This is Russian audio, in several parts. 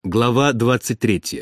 Глава 23.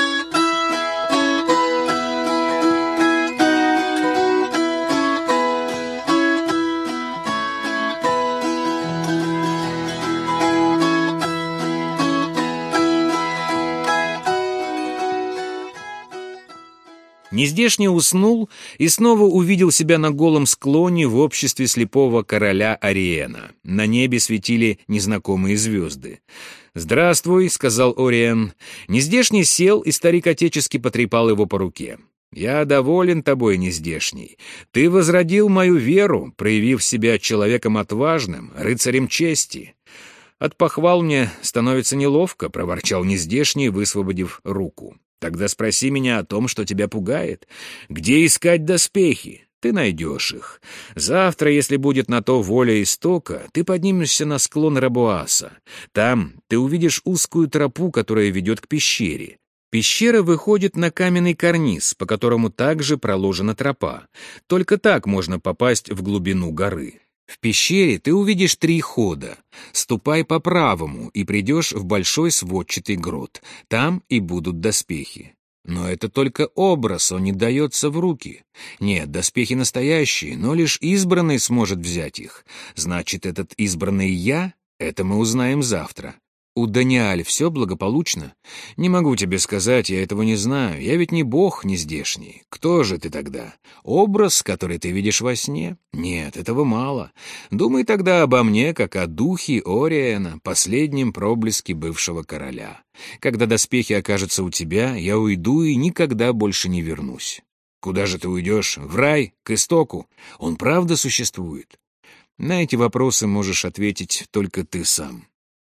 Нездешний уснул и снова увидел себя на голом склоне в обществе слепого короля Ориена. На небе светили незнакомые звезды. «Здравствуй», — сказал Ориен. Нездешний сел, и старик отечески потрепал его по руке. «Я доволен тобой, Нездешний. Ты возродил мою веру, проявив себя человеком отважным, рыцарем чести». «От похвал мне становится неловко», — проворчал Нездешний, высвободив руку. «Тогда спроси меня о том, что тебя пугает. Где искать доспехи? Ты найдешь их. Завтра, если будет на то воля истока, ты поднимешься на склон Рабоаса. Там ты увидишь узкую тропу, которая ведет к пещере. Пещера выходит на каменный карниз, по которому также проложена тропа. Только так можно попасть в глубину горы. В пещере ты увидишь 3 хода. Ступай по правому и придешь в большой сводчатый грот. Там и будут доспехи. Но это только образ, он не дается в руки. Нет, доспехи настоящие, но лишь избранный сможет взять их. Значит, этот избранный я? Это мы узнаем завтра. У Даниэль все благополучно? Не могу тебе сказать, я этого не знаю. Я ведь не бог нездешний. Кто же ты тогда? Образ, который ты видишь во сне? Нет, этого мало. Думай тогда обо мне, как о духе Ориена, последнем проблеске бывшего короля. Когда доспехи окажутся у тебя, я уйду и никогда больше не вернусь. Куда же ты уйдешь? В рай? К истоку? Он правда существует? На эти вопросы можешь ответить только ты сам.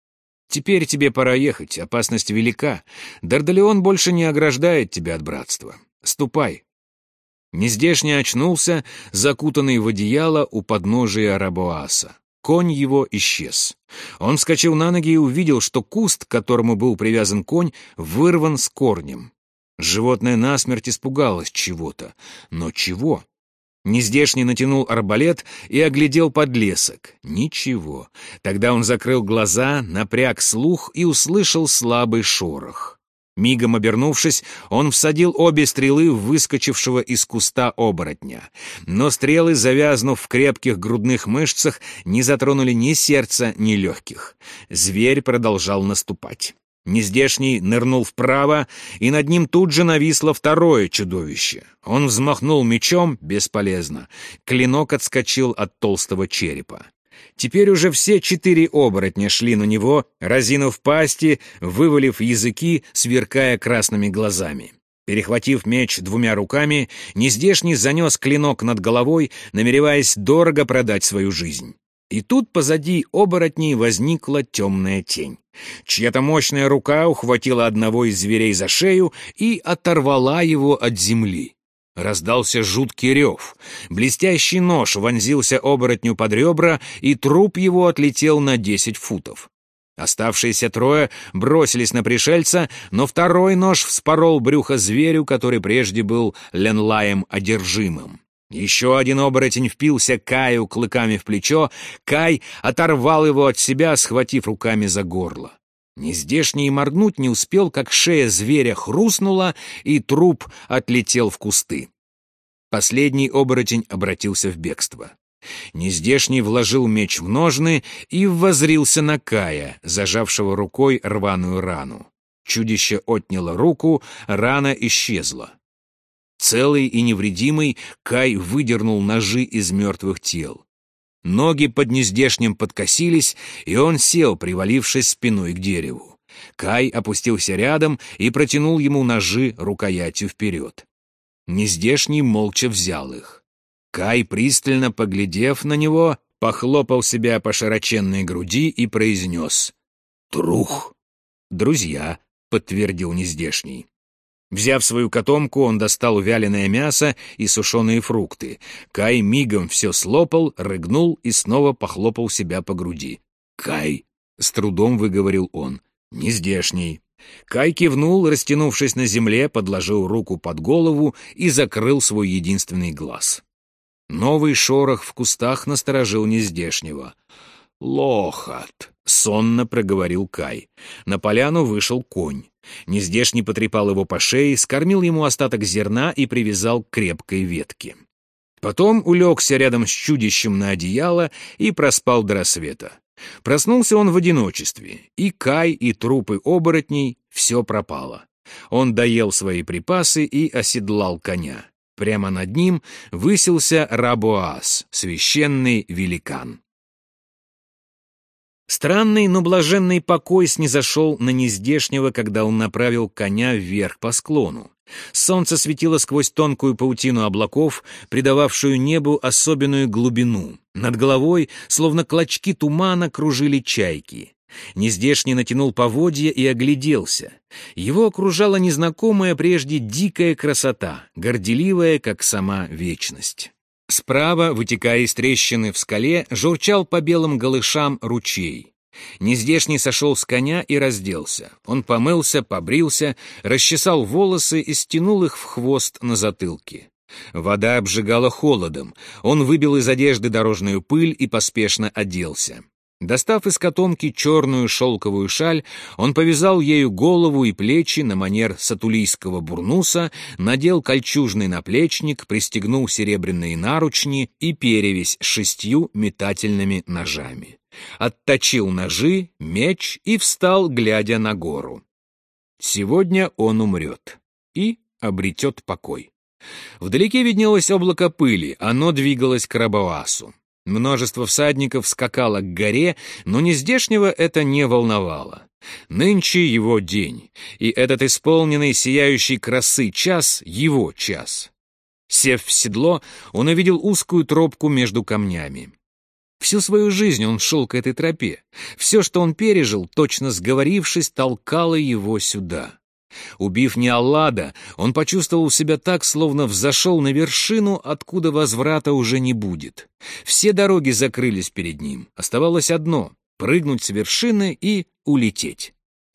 Теперь тебе пора ехать, опасность велика. Дардалион больше не ограждает тебя от братства. Ступай». Нездешний очнулся, закутанный в одеяло у подножия Рабоаса. Конь его исчез. Он вскочил на ноги и увидел, что куст, к которому был привязан конь, вырван с корнем. Животное насмерть испугалось чего-то. Но чего? Нездешний натянул арбалет и оглядел подлесок. Ничего. Тогда он закрыл глаза, напряг слух и услышал слабый шорох. Мигом обернувшись, он всадил обе стрелы в выскочившего из куста оборотня. Но стрелы, завязнув в крепких грудных мышцах, не затронули ни сердца, ни легких. Зверь продолжал наступать. Нездешний нырнул вправо, и над ним тут же нависло второе чудовище. Он взмахнул мечом, бесполезно. Клинок отскочил от толстого черепа. Теперь уже все 4 оборотня шли на него, разинув пасти, вывалив языки, сверкая красными глазами. Перехватив меч 2 руками, Нездешний занес клинок над головой, намереваясь дорого продать свою жизнь. И тут позади оборотней возникла темная тень. Чья-то мощная рука ухватила одного из зверей за шею и оторвала его от земли. Раздался жуткий рев. Блестящий нож вонзился оборотню под ребра, и труп его отлетел на 10 футов. Оставшиеся 3 бросились на пришельца, но второй нож вспорол брюхо зверю, который прежде был Ленлаем одержимым. Еще один оборотень впился Каю клыками в плечо. Кай оторвал его от себя, схватив руками за горло. Нездешний моргнуть не успел, как шея зверя хрустнула, и труп отлетел в кусты. Последний оборотень обратился в бегство. Нездешний вложил меч в ножны и воззрился на Кая, зажавшего рукой рваную рану. Чудище отняло руку, рана исчезла. Целый и невредимый, Кай выдернул ножи из мертвых тел. Ноги под Нездешним подкосились, и он сел, привалившись спиной к дереву. Кай опустился рядом и протянул ему ножи рукоятью вперед. Нездешний молча взял их. Кай, пристально поглядев на него, похлопал себя по широченной груди и произнес: «Трух!» «Друзья», — подтвердил Нездешний. Взяв свою котомку, он достал вяленое мясо и сушеные фрукты. Кай мигом все слопал, рыгнул и снова похлопал себя по груди. «Кай!» — с трудом выговорил он. «Нездешний». Кай кивнул, растянувшись на земле, подложил руку под голову и закрыл свой единственный глаз. Новый шорох в кустах насторожил Нездешнего. «Лохат», — сонно проговорил Кай. На поляну вышел конь. Нездешний потрепал его по шее, скормил ему остаток зерна и привязал к крепкой ветке. Потом улегся рядом с чудищем на одеяло и проспал до рассвета. Проснулся он в одиночестве, и Кай, и трупы оборотней — все пропало. Он доел свои припасы и оседлал коня. Прямо над ним высился Рабоас, священный великан. Странный, но блаженный покой снизошел на Нездешнего, когда он направил коня вверх по склону. Солнце светило сквозь тонкую паутину облаков, придававшую небу особенную глубину. Над головой, словно клочки тумана, кружили чайки. Нездешний натянул поводья и огляделся. Его окружала незнакомая прежде дикая красота, горделивая, как сама вечность. Справа, вытекая из трещины в скале, журчал по белым голышам ручей. Нездешний сошел с коня и разделся. Он помылся, побрился, расчесал волосы и стянул их в хвост на затылке. Вода обжигала холодом. Он выбил из одежды дорожную пыль и поспешно оделся. Достав из котомки черную шелковую шаль, он повязал ею голову и плечи на манер сатулийского бурнуса, надел кольчужный наплечник, пристегнул серебряные наручни и перевязь с 6 метательными ножами. Отточил ножи, меч и встал, глядя на гору. Сегодня он умрет и обретет покой. Вдалеке виднелось облако пыли, оно двигалось к Рабоасу. Множество всадников скакало к горе, но Нездешнего это не волновало. Нынче его день, и этот исполненный сияющей красы час — его час. Сев в седло, он увидел узкую тропку между камнями. Всю свою жизнь он шел к этой тропе. Все, что он пережил, точно сговорившись, толкало его сюда. Убив Неаллада, он почувствовал себя так, словно взошел на вершину, откуда возврата уже не будет. Все дороги закрылись перед ним. Оставалось одно — прыгнуть с вершины и улететь.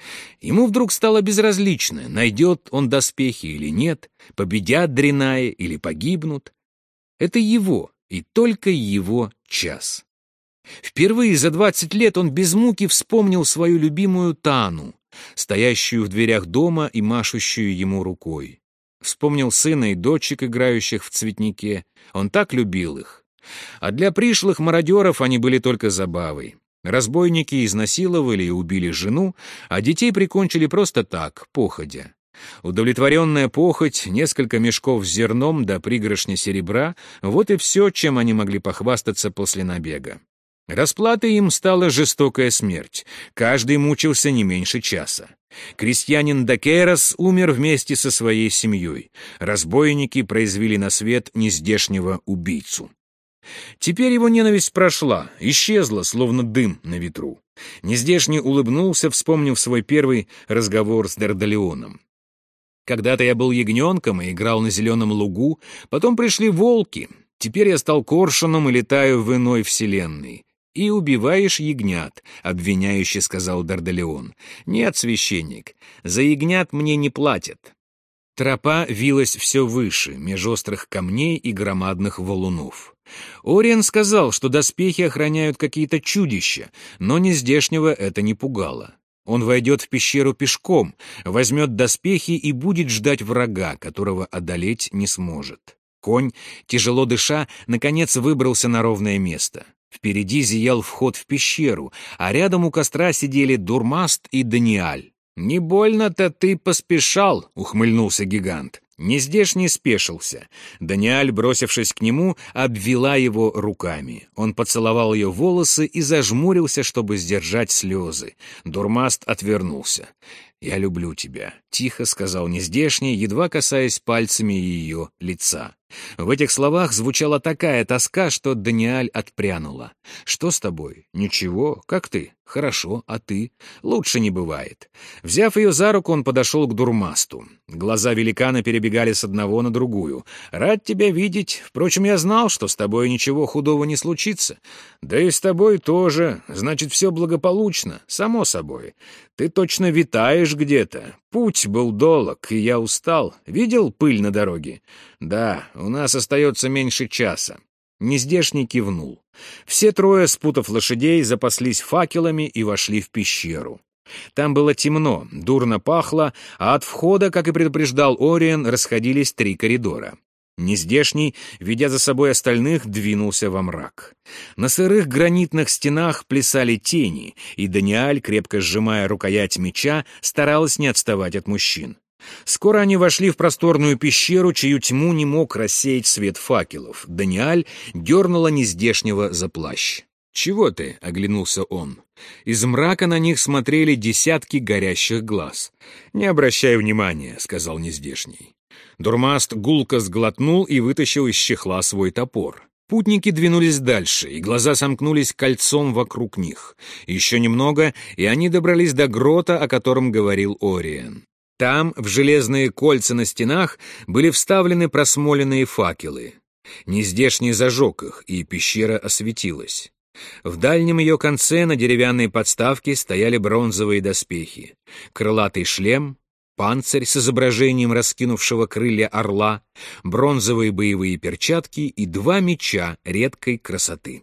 Ему вдруг стало безразлично, найдет он доспехи или нет, победят Дринае или погибнут. Это его, и только его час. Впервые за 20 лет он без муки вспомнил свою любимую Тану, стоящую в дверях дома и машущую ему рукой. Вспомнил сына и дочек, играющих в цветнике. Он так любил их. А для пришлых мародеров они были только забавой. Разбойники изнасиловали и убили жену, а детей прикончили просто так, походя. Удовлетворенная похоть, несколько мешков с зерном да пригоршня серебра — вот и все, чем они могли похвастаться после набега. Расплатой им стала жестокая смерть. Каждый мучился не меньше часа. Крестьянин Дакерос умер вместе со своей семьей. Разбойники произвели на свет нездешнего убийцу. Теперь его ненависть прошла, исчезла, словно дым на ветру. Нездешний улыбнулся, вспомнив свой первый разговор с Дардалионом. «Когда-то я был ягненком и играл на зеленом лугу, потом пришли волки. Теперь я стал коршуном и летаю в иной вселенной. «И убиваешь ягнят», — обвиняюще сказал Дардалион. «Нет, священник, за ягнят мне не платят». Тропа вилась все выше, меж острых камней и громадных валунов. Ориен сказал, что доспехи охраняют какие-то чудища, но Нездешнего это не пугало. Он войдет в пещеру пешком, возьмет доспехи и будет ждать врага, которого одолеть не сможет. Конь, тяжело дыша, наконец выбрался на ровное место. Впереди зиял вход в пещеру, а рядом у костра сидели Дурмаст и Даниаль. «Не больно-то ты поспешал», — ухмыльнулся гигант. Нездешний спешился. Даниаль, бросившись к нему, обвела его руками. Он поцеловал ее волосы и зажмурился, чтобы сдержать слезы. Дурмаст отвернулся. «Я люблю тебя», — тихо сказал Нездешний, едва касаясь пальцами ее лица. В этих словах звучала такая тоска, что Даниаль отпрянула. «Что с тобой?» «Ничего. Как ты?» «Хорошо. А ты?» «Лучше не бывает». Взяв ее за руку, он подошел к Дурмасту. Глаза великана перебегали с одного на другую. «Рад тебя видеть. Впрочем, я знал, что с тобой ничего худого не случится. Да и с тобой тоже. Значит, все благополучно. Само собой. Ты точно витаешь где-то. Путь был долог, и я устал. Видел пыль на дороге? Да, у нас остается меньше часа. Нездешний кивнул. Все трое, спутав лошадей, запаслись факелами и вошли в пещеру. Там было темно, дурно пахло, а от входа, как и предупреждал Ориен, расходились 3 коридора. Нездешний, ведя за собой остальных, двинулся во мрак. На сырых гранитных стенах плясали тени, и Даниэль, крепко сжимая рукоять меча, старалась не отставать от мужчин. Скоро они вошли в просторную пещеру, чью тьму не мог рассеять свет факелов. Даниэль дернула Нездешнего за плащ. «Чего ты?» — оглянулся он. Из мрака на них смотрели десятки горящих глаз. «Не обращай внимания», — сказал Нездешний. Дурмаст гулко сглотнул и вытащил из чехла свой топор. Путники двинулись дальше, и глаза сомкнулись кольцом вокруг них. Еще немного, и они добрались до грота, о котором говорил Ориен. Там, в железные кольца на стенах, были вставлены просмоленные факелы. Нездешний зажег их, и пещера осветилась. В дальнем ее конце на деревянной подставке стояли бронзовые доспехи, крылатый шлем, панцирь с изображением раскинувшего крылья орла, бронзовые боевые перчатки и 2 меча редкой красоты.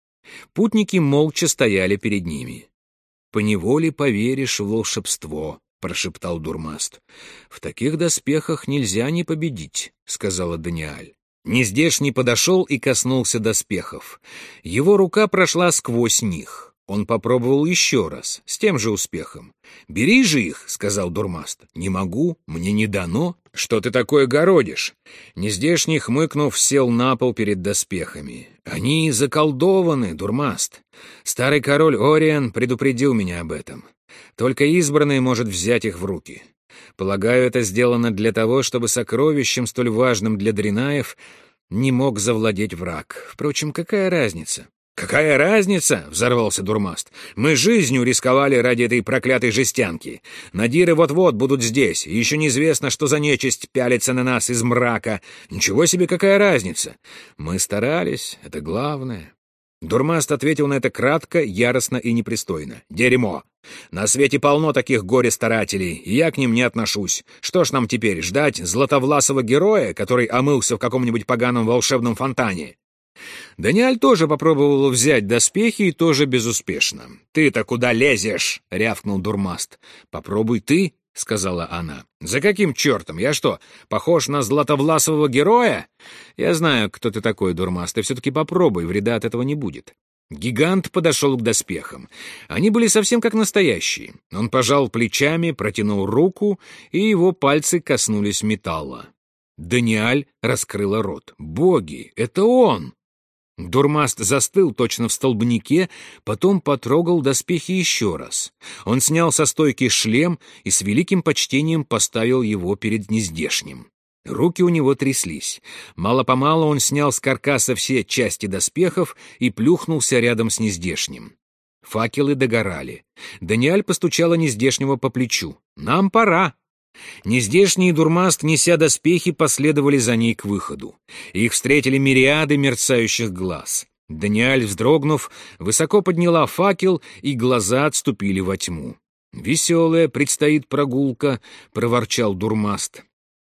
Путники молча стояли перед ними. «Поневоле поверишь в волшебство», — прошептал Дурмаст. «В таких доспехах нельзя не победить», — сказала Даниэль. Нездешний подошел и коснулся доспехов. Его рука прошла сквозь них. Он попробовал еще раз, с тем же успехом. «Бери же их», — сказал Дурмаст. «Не могу, мне не дано». «Что ты такое городишь?» Нездешний, хмыкнув, сел на пол перед доспехами. «Они заколдованы, Дурмаст. Старый король Ориен предупредил меня об этом. Только избранный может взять их в руки. Полагаю, это сделано для того, чтобы сокровищем, столь важным для Дренаев, не мог завладеть враг. Впрочем, какая разница?» «Какая разница?» — взорвался Дурмаст. «Мы жизнью рисковали ради этой проклятой жестянки. Надиры вот-вот будут здесь, и еще неизвестно, что за нечисть пялится на нас из мрака. Ничего себе, какая разница! Мы старались, это главное». Дурмаст ответил на это кратко, яростно и непристойно. «Дерьмо! На свете полно таких горе-старателей, и я к ним не отношусь. Что ж нам теперь, ждать златовласого героя, который омылся в каком-нибудь поганом волшебном фонтане?» Даниэль тоже попробовал взять доспехи, и тоже безуспешно. «Ты-то куда лезешь?» — рявкнул Дурмаст. «Попробуй ты», — сказала она. «За каким чертом? Я что, похож на златовласового героя?» «Я знаю, кто ты такой, Дурмаст, ты все-таки попробуй, вреда от этого не будет». Гигант подошел к доспехам. Они были совсем как настоящие. Он пожал плечами, протянул руку, и его пальцы коснулись металла. Даниэль раскрыла рот. «Боги, это он!» Дурмаст застыл точно в столбнике, потом потрогал доспехи еще раз. Он снял со стойки шлем и с великим почтением поставил его перед Нездешним. Руки у него тряслись. Мало-помалу он снял с каркаса все части доспехов и плюхнулся рядом с Нездешним. Факелы догорали. Даниэль постучала Нездешнего по плечу. «Нам пора!» Нездешний и Дурмаст, неся доспехи, последовали за ней к выходу. Их встретили мириады мерцающих глаз. Даниэль, вздрогнув, высоко подняла факел, и глаза отступили во тьму. «Веселая предстоит прогулка», — проворчал Дурмаст.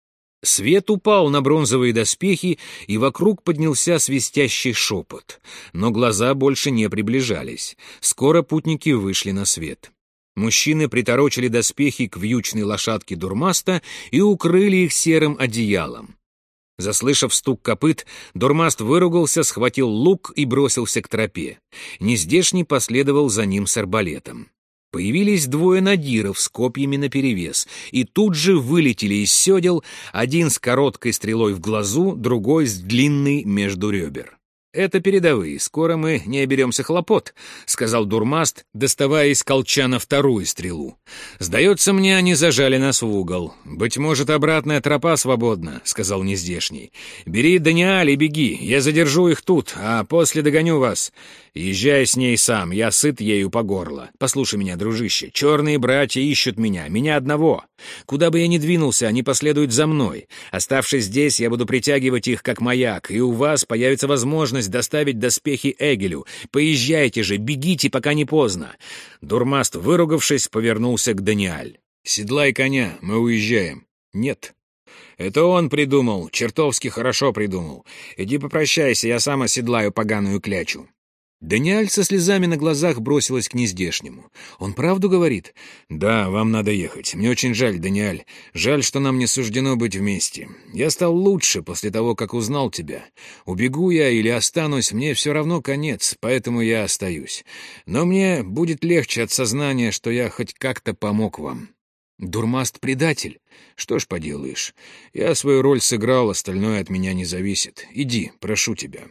Свет упал на бронзовые доспехи, и вокруг поднялся свистящий шепот. Но глаза больше не приближались. Скоро путники вышли на свет. Мужчины приторочили доспехи к вьючной лошадке Дурмаста и укрыли их серым одеялом. Заслышав стук копыт, Дурмаст выругался, схватил лук и бросился к тропе. Нездешний последовал за ним с арбалетом. Появились 2 надиров с копьями наперевес, и тут же вылетели из седел, один с короткой стрелой в глазу, другой с длинной между ребер. «Это передовые, скоро мы не оберемся хлопот», — сказал Дурмаст, доставая из колчана 2-ю стрелу. «Сдается мне, они зажали нас в угол. Быть может, обратная тропа свободна», — сказал Нездешний. «Бери Даниэль и беги, я задержу их тут, а после догоню вас. Езжай с ней сам, я сыт ею по горло. Послушай меня, дружище, черные братья ищут меня одного. Куда бы я ни двинулся, они последуют за мной. Оставшись здесь, я буду притягивать их как маяк, и у вас появится возможность доставить доспехи Эгелю. Поезжайте же, бегите, пока не поздно». Дурмаст, выругавшись, повернулся к Даниэль. «Седлай коня, мы уезжаем». «Нет». «Это он придумал, чертовски хорошо придумал. Иди попрощайся, я сам оседлаю поганую клячу». Даниэль со слезами на глазах бросилась к нездешнему. «Он правду говорит?» «Да, вам надо ехать. Мне очень жаль, Даниэль. Жаль, что нам не суждено быть вместе. Я стал лучше после того, как узнал тебя. Убегу я или останусь, мне все равно конец, поэтому я остаюсь. Но мне будет легче от сознания, что я хоть как-то помог вам». «Дурмаст предатель. Что ж поделаешь. Я свою роль сыграл, остальное от меня не зависит. Иди, прошу тебя».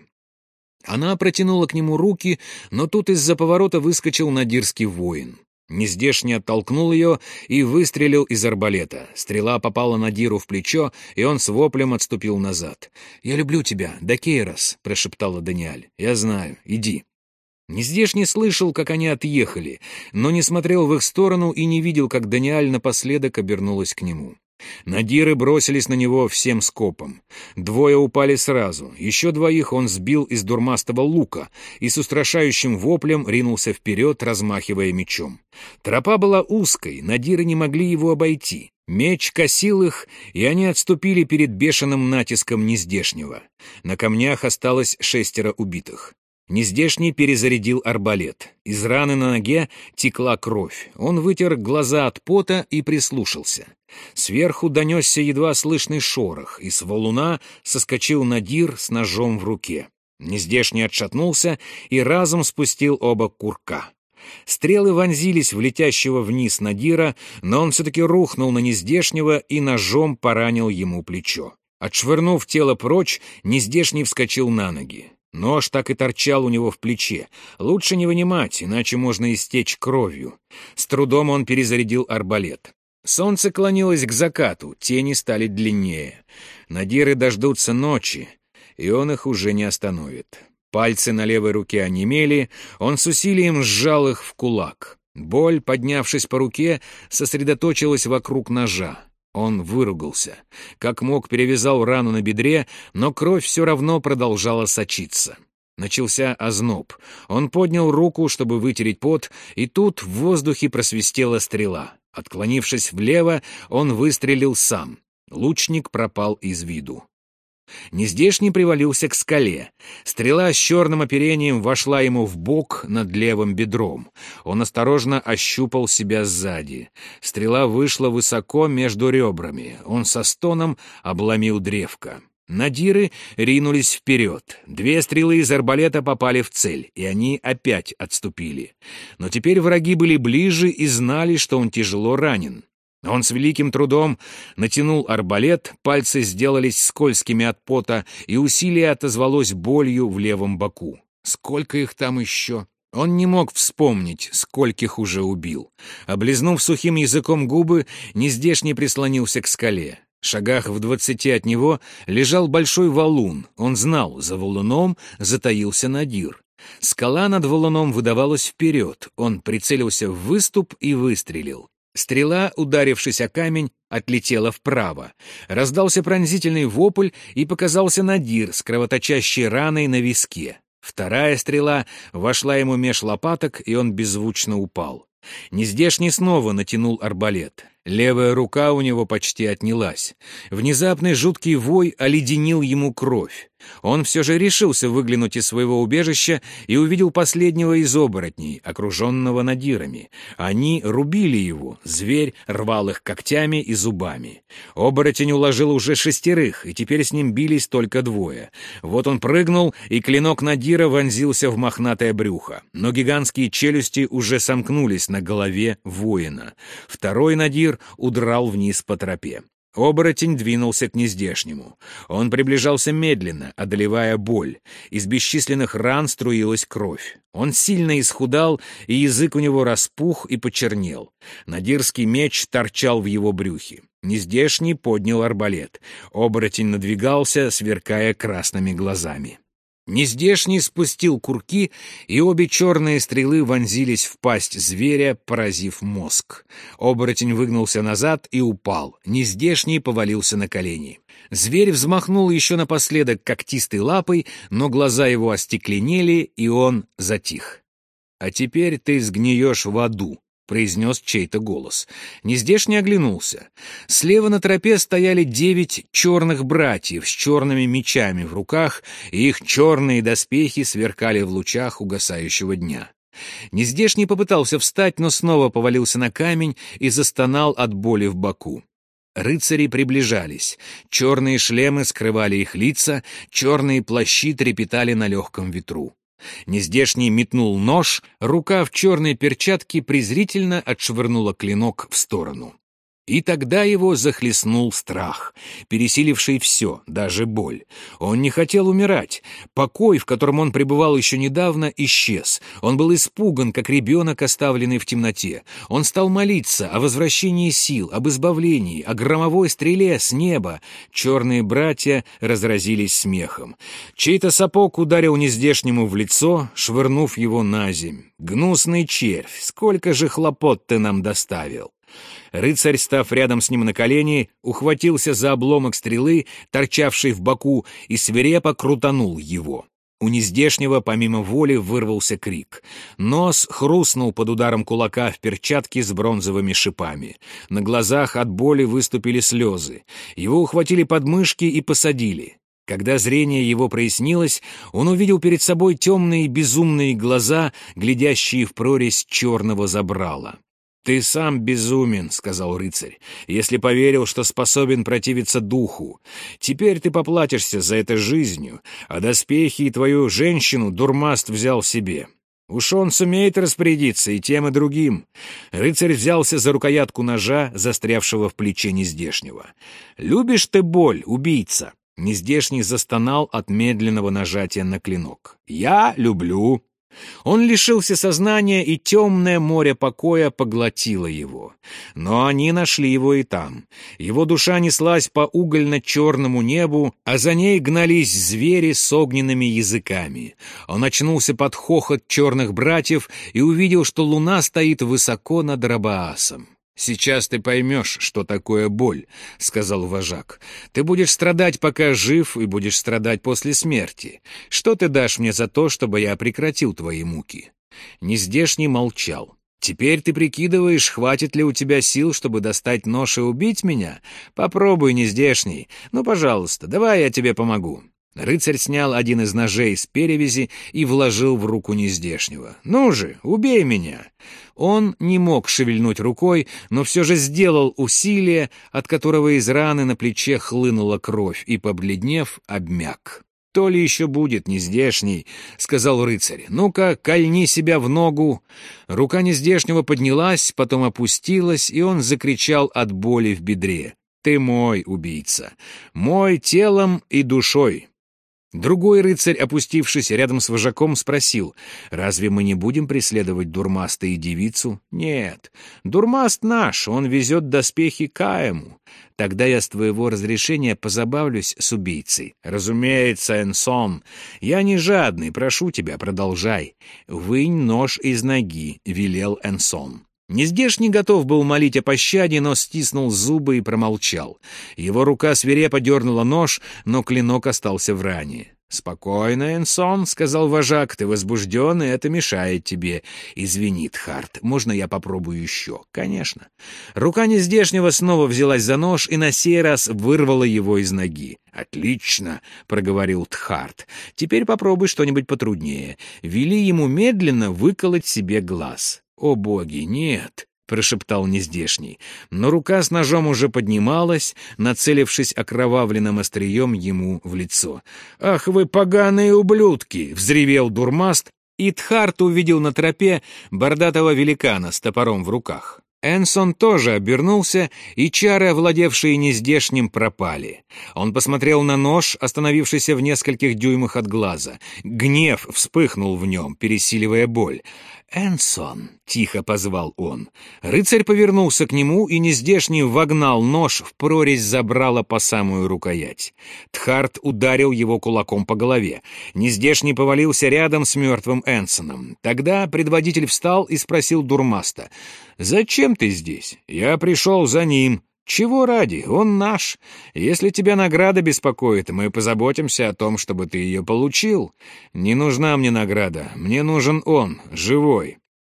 Она протянула к нему руки, но тут из-за поворота выскочил надирский воин. Нездешний оттолкнул ее и выстрелил из арбалета. Стрела попала Надиру в плечо, и он с воплем отступил назад. «Я люблю тебя, Дакейрос», — прошептала Даниэль. «Я знаю. Иди». Нездешний слышал, как они отъехали, но не смотрел в их сторону и не видел, как Даниэль напоследок обернулась к нему. Надиры бросились на него всем скопом. 2 упали сразу, еще 2 он сбил из дурмастого лука и с устрашающим воплем ринулся вперед, размахивая мечом. Тропа была узкой, надиры не могли его обойти. Меч косил их, и они отступили перед бешеным натиском нездешнего. На камнях осталось 6 убитых. Нездешний перезарядил арбалет. Из раны на ноге текла кровь. Он вытер глаза от пота и прислушался. Сверху донесся едва слышный шорох, и с валуна соскочил Надир с ножом в руке. Нездешний отшатнулся и разом спустил оба курка. Стрелы вонзились в летящего вниз Надира, но он все-таки рухнул на Нездешнего и ножом поранил ему плечо. Отшвырнув тело прочь, Нездешний вскочил на ноги. Нож так и торчал у него в плече. Лучше не вынимать, иначе можно истечь кровью. С трудом он перезарядил арбалет. Солнце клонилось к закату, тени стали длиннее. Надиры дождутся ночи, и он их уже не остановит. Пальцы на левой руке онемели, он с усилием сжал их в кулак. Боль, поднявшись по руке, сосредоточилась вокруг ножа. Он выругался. Как мог, перевязал рану на бедре, но кровь все равно продолжала сочиться. Начался озноб. Он поднял руку, чтобы вытереть пот, и тут в воздухе просвистела стрела. Отклонившись влево, он выстрелил сам. Лучник пропал из виду. Нездешний привалился к скале. Стрела с черным оперением вошла ему в бок над левым бедром. Он осторожно ощупал себя сзади. Стрела вышла высоко между ребрами. Он со стоном обломил древко. Надиры ринулись вперед. 2 стрелы из арбалета попали в цель, и они опять отступили. Но теперь враги были ближе и знали, что он тяжело ранен. Он с великим трудом натянул арбалет, пальцы сделались скользкими от пота, и усилие отозвалось болью в левом боку. Сколько их там еще? Он не мог вспомнить, скольких уже убил. Облизнув сухим языком губы, Нездешний прислонился к скале. В шагах в 20 от него лежал большой валун. Он знал, за валуном затаился Надир. Скала над валуном выдавалась вперед. Он прицелился в выступ и выстрелил. Стрела, ударившись о камень, отлетела вправо. Раздался пронзительный вопль, и показался Надир с кровоточащей раной на виске. 2 стрела вошла ему меж лопаток, и он беззвучно упал. Нездешний снова натянул арбалет. Левая рука у него почти отнялась. Внезапный жуткий вой оледенил ему кровь. Он все же решился выглянуть из своего убежища и увидел последнего из оборотней, окруженного надирами. Они рубили его, зверь рвал их когтями и зубами. Оборотень уложил уже 6, и теперь с ним бились только 2. Вот он прыгнул, и клинок надира вонзился в мохнатое брюхо. Но гигантские челюсти уже сомкнулись на голове воина. 2 надир удрал вниз по тропе. Оборотень двинулся к нездешнему. Он приближался медленно, одолевая боль. Из бесчисленных ран струилась кровь. Он сильно исхудал, и язык у него распух и почернел. Надирский меч торчал в его брюхе. Нездешний поднял арбалет. Оборотень надвигался, сверкая красными глазами. Нездешний спустил курки, и обе черные стрелы вонзились в пасть зверя, поразив мозг. Оборотень выгнулся назад и упал. Нездешний повалился на колени. Зверь взмахнул еще напоследок когтистой лапой, но глаза его остекленели, и он затих. «А теперь ты сгниешь в аду», произнес чей-то голос. Нездешний оглянулся. Слева на тропе стояли 9 черных братьев с черными мечами в руках, и их черные доспехи сверкали в лучах угасающего дня. Нездешний попытался встать, но снова повалился на камень и застонал от боли в боку. Рыцари приближались. Черные шлемы скрывали их лица, черные плащи трепетали на легком ветру. Нездешний метнул нож, рука в черной перчатке презрительно отшвырнула клинок в сторону. И тогда его захлестнул страх, пересиливший все, даже боль. Он не хотел умирать. Покой, в котором он пребывал еще недавно, исчез. Он был испуган, как ребенок, оставленный в темноте. Он стал молиться о возвращении сил, об избавлении, о громовой стреле с неба. Черные братья разразились смехом. Чей-то сапог ударил нездешнему в лицо, швырнув его на земь. «Гнусный червь, сколько же хлопот ты нам доставил!» Рыцарь, став рядом с ним на колени, ухватился за обломок стрелы, торчавший в боку, и свирепо крутанул его. У нездешнего помимо воли вырвался крик. Нос хрустнул под ударом кулака в перчатке с бронзовыми шипами. На глазах от боли выступили слезы. Его ухватили под мышки и посадили. Когда зрение его прояснилось, он увидел перед собой темные безумные глаза, глядящие в прорезь черного забрала. «Ты сам безумен», — сказал рыцарь, — «если поверил, что способен противиться духу. Теперь ты поплатишься за это жизнью, а доспехи и твою женщину дурмаст взял себе. Уж он сумеет распорядиться и тем, и другим». Рыцарь взялся за рукоятку ножа, застрявшего в плече нездешнего. «Любишь ты боль, убийца?» Нездешний застонал от медленного нажатия на клинок. «Я люблю». Он лишился сознания, и темное море покоя поглотило его. Но они нашли его и там. Его душа неслась по угольно-черному небу, а за ней гнались звери с огненными языками. Он очнулся под хохот черных братьев и увидел, что луна стоит высоко над Рабаасом. «Сейчас ты поймешь, что такое боль», — сказал вожак. «Ты будешь страдать, пока жив, и будешь страдать после смерти. Что ты дашь мне за то, чтобы я прекратил твои муки?» Нездешний молчал. «Теперь ты прикидываешь, хватит ли у тебя сил, чтобы достать нож и убить меня? Попробуй, нездешний. Ну, пожалуйста, давай я тебе помогу». Рыцарь снял один из ножей с перевязи и вложил в руку нездешнего. «Ну же, убей меня!» Он не мог шевельнуть рукой, но все же сделал усилие, от которого из раны на плече хлынула кровь, и, побледнев, обмяк. «То ли еще будет, нездешний», — сказал рыцарь. «Ну-ка, кольни себя в ногу». Рука нездешнего поднялась, потом опустилась, и он закричал от боли в бедре. «Ты мой, убийца, мой телом и душой». Другой рыцарь, опустившись рядом с вожаком, спросил: «Разве мы не будем преследовать Дурмаста и девицу?» «Нет, Дурмаст наш, он везет доспехи Каэму. Тогда я с твоего разрешения позабавлюсь с убийцей». «Разумеется, Энсон. Я не жадный, прошу тебя, продолжай». «Вынь нож из ноги», — велел Энсон. Нездешний готов был молить о пощаде, но стиснул зубы и промолчал. Его рука свирепо дернула нож, но клинок остался в ране. «Спокойно, Энсон», — сказал вожак, — «ты возбужден, и это мешает тебе». «Извини, Тхарт, можно я попробую еще?» «Конечно». Рука нездешнего снова взялась за нож и на сей раз вырвала его из ноги. «Отлично», — проговорил Тхарт. «Теперь попробуй что-нибудь потруднее. Вели ему медленно выколоть себе глаз». «О боги, нет!» — прошептал нездешний. Но рука с ножом уже поднималась, нацелившись окровавленным острием ему в лицо. «Ах вы поганые ублюдки!» — взревел Дурмаст, и Тхарт увидел на тропе бордатого великана с топором в руках. Энсон тоже обернулся, и чары, овладевшие нездешним, пропали. Он посмотрел на нож, остановившийся в нескольких дюймах от глаза. Гнев вспыхнул в нем, пересиливая боль. «Энсон!» — тихо позвал он. Рыцарь повернулся к нему, и нездешний вогнал нож в прорезь забрала по самую рукоять. Тхарт ударил его кулаком по голове. Нездешний повалился рядом с мертвым Энсоном. Тогда предводитель встал и спросил Дурмаста: «Зачем ты здесь? Я пришел за ним». «Чего ради? Он наш. Если тебя награда беспокоит, мы позаботимся о том, чтобы ты ее получил. Не нужна мне награда. Мне нужен он, живой».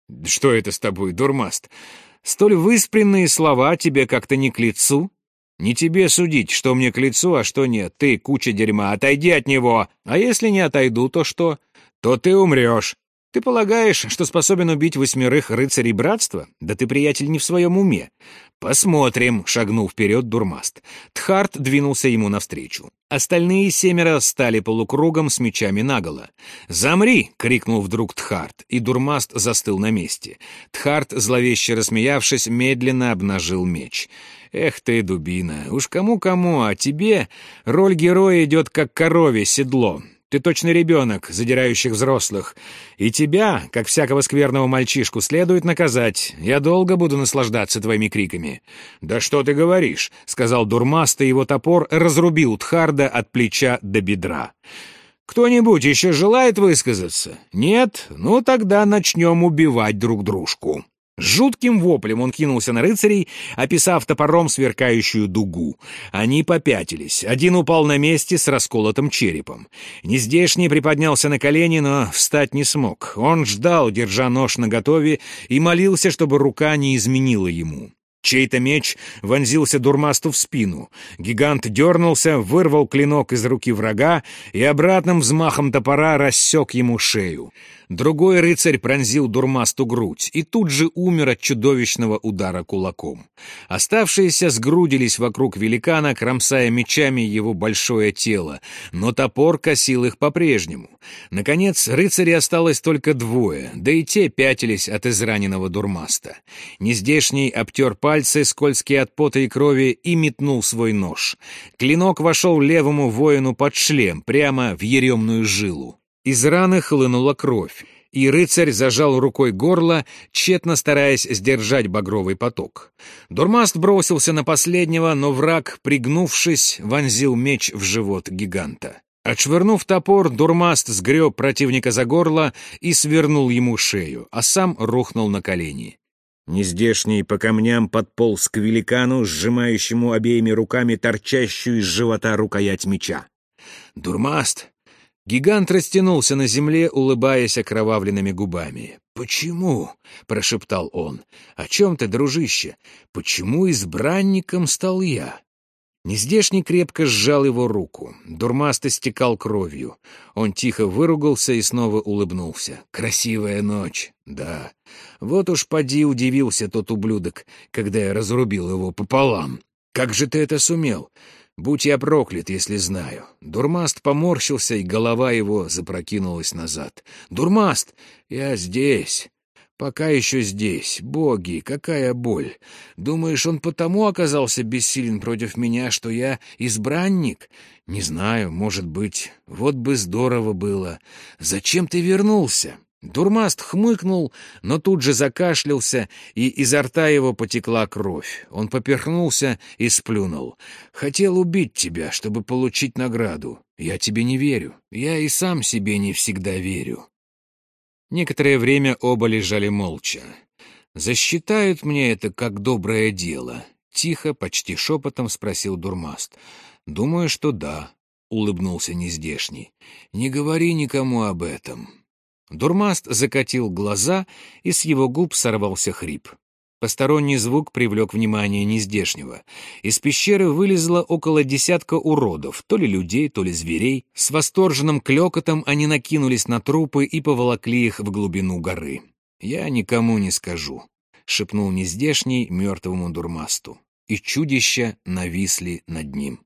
Что это с тобой, дурмаст? Столь выспренные слова тебе как-то не к лицу? Не тебе судить, что мне к лицу, а что нет. Ты, куча дерьма, отойди от него. А если не отойду, то что? То ты умрешь. Ты полагаешь, что способен убить 8 рыцарей братства? Да ты, приятель, не в своем уме. Посмотрим, шагнул вперед Дурмаст. Тхарт двинулся ему навстречу. Остальные 7 стали полукругом с мечами наголо. «Замри!» — крикнул вдруг Тхарт, и Дурмаст застыл на месте. Тхарт, зловеще рассмеявшись, медленно обнажил меч. «Эх ты, дубина, уж кому-кому, а тебе роль героя идет как корове седло. Ты точно ребенок, задирающих взрослых. И тебя, как всякого скверного мальчишку, следует наказать. Я долго буду наслаждаться твоими криками». «Да что ты говоришь?» — сказал Дурмаст, и его топор разрубил Тхарда от плеча до бедра. «Кто-нибудь еще желает высказаться? Нет? Ну тогда начнем убивать друг дружку». С жутким воплем он кинулся на рыцарей, описав топором сверкающую дугу. Они попятились. Один упал на месте с расколотым черепом. Нездешний приподнялся на колени, но встать не смог. Он ждал, держа нож наготове, и молился, чтобы рука не изменила ему. Чей-то меч вонзился Дурмасту в спину. Гигант дернулся, вырвал клинок из руки врага и обратным взмахом топора рассек ему шею. Другой рыцарь пронзил Дурмасту грудь и тут же умер от чудовищного удара кулаком. Оставшиеся сгрудились вокруг великана, кромсая мечами его большое тело, но топор косил их по-прежнему. Наконец, рыцарей осталось только 2, да и те пятились от израненного Дурмаста. Нездешний обтер пальцы, скользкие от пота и крови, и метнул свой нож. Клинок вошел левому воину под шлем, прямо в еремную жилу. Из раны хлынула кровь, и рыцарь зажал рукой горло, тщетно стараясь сдержать багровый поток. Дурмаст бросился на последнего, но враг, пригнувшись, вонзил меч в живот гиганта. Отшвырнув топор, Дурмаст сгреб противника за горло и свернул ему шею, а сам рухнул на колени. Нездешний по камням подполз к великану, сжимающему обеими руками торчащую из живота рукоять меча. «Дурмаст!» Гигант растянулся на земле, улыбаясь окровавленными губами. «Почему?» — прошептал он. «О чем ты, дружище? Почему избранником стал я?» Нездешний крепко сжал его руку. Дурмаст истекал кровью. Он тихо выругался и снова улыбнулся. «Красивая ночь, да. Вот уж поди удивился тот ублюдок, когда я разрубил его пополам. Как же ты это сумел? Будь я проклят, если знаю». Дурмаст поморщился, и голова его запрокинулась назад. «Дурмаст, я здесь. Пока еще здесь. Боги, какая боль! Думаешь, он потому оказался бессилен против меня, что я избранник? Не знаю, может быть. Вот бы здорово было. Зачем ты вернулся?» Дурмаст хмыкнул, но тут же закашлялся, и изо рта его потекла кровь. Он поперхнулся и сплюнул. «Хотел убить тебя, чтобы получить награду. Я тебе не верю. Я и сам себе не всегда верю». Некоторое время оба лежали молча. «Засчитают мне это как доброе дело?» — тихо, почти шепотом спросил Дурмаст. «Думаю, что да», — улыбнулся Нездешний. «Не говори никому об этом». Дурмаст закатил глаза, и с его губ сорвался хрип. Посторонний звук привлек внимание Нездешнего. Из пещеры вылезло около 10 уродов, то ли людей, то ли зверей. С восторженным клёкотом они накинулись на трупы и поволокли их в глубину горы. «Я никому не скажу», — шепнул Нездешний мертвому Дурмасту. И чудища нависли над ним.